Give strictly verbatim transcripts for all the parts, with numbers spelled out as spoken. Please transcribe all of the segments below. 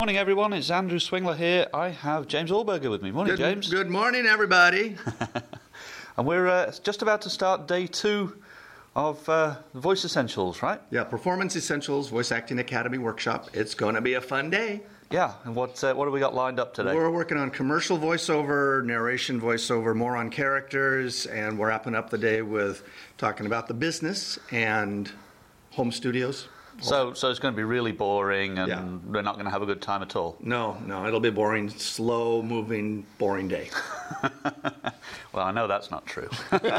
Morning, everyone. It's Andrew Swingler here. I have James Allberger with me. Morning, good, James. Good morning, everybody. And we're uh, just about to start day two of uh, Voice Essentials, right? Yeah, Performance Essentials Voice Acting Academy Workshop. It's going to be a fun day. Yeah, and what uh, what have we got lined up today? We're working on commercial voiceover, narration voiceover, more on characters, and we're wrapping up the day with talking about the business and home studios. So, so it's going to be really boring, and Yeah. we're not going to have a good time at all. No, no, it'll be a boring, slow-moving, boring day. Well, I know that's not true.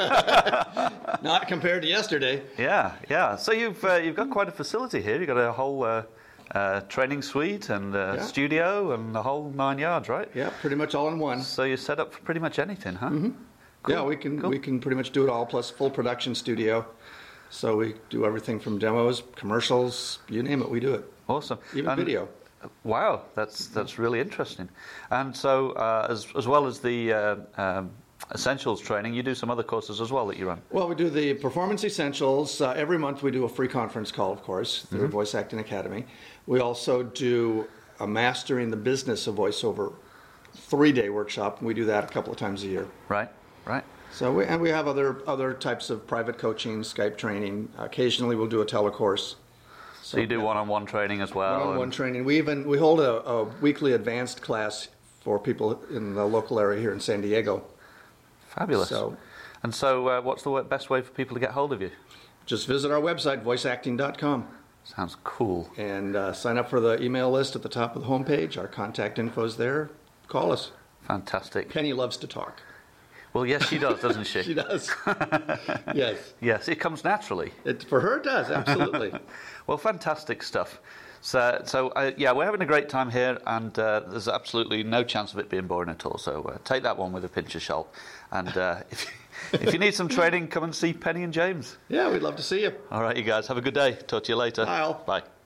Not compared to yesterday. Yeah, yeah. So you've uh, you've got quite a facility here. You've got a whole uh, uh, training suite and uh, Yeah. studio and the whole nine yards, right? Yeah, pretty much all in one. So you're set up for pretty much anything, huh? Mm-hmm. Cool. Yeah, we can Cool. we can pretty much do it all, plus full production studio. So we do everything from demos, commercials, you name it, we do it. Awesome. Even And- video. Wow, that's that's really interesting. And so, uh, as as well as the uh, um, essentials training, you do some other courses as well that you run. Well, we do the Performance Essentials. Uh, every month we do a free conference call, of course, through Mm-hmm. Voice Acting Academy. We also do a Mastering the Business of Voiceover three-day workshop, and we do that a couple of times a year. Right, right. So, we, and we have other other types of private coaching, Skype training. Occasionally we'll do a telecourse. So you do one-on-one training as well. One-on-one and- training. We even we hold a, a weekly advanced class for people in the local area here in San Diego. Fabulous. So- and so, uh, what's the wa- best way for people to get hold of you? Just visit our website, voice acting dot com. Sounds cool. And uh, sign up for the email list at the top of the homepage. Our contact info is there. Call us. Fantastic. Penny loves to talk. Well, yes, she does, doesn't she? She does. Yes. Yes, it comes naturally. It, for her, it does, absolutely. Well, fantastic stuff. So, so uh, yeah, we're having a great time here, and uh, there's absolutely no chance of it being boring at all. So uh, take that one with a pinch of salt. And uh, if, if you need some training, come and see Penny and James. Yeah, we'd love to see you. All right, you guys, have a good day. Talk to you later. Bye all. Bye.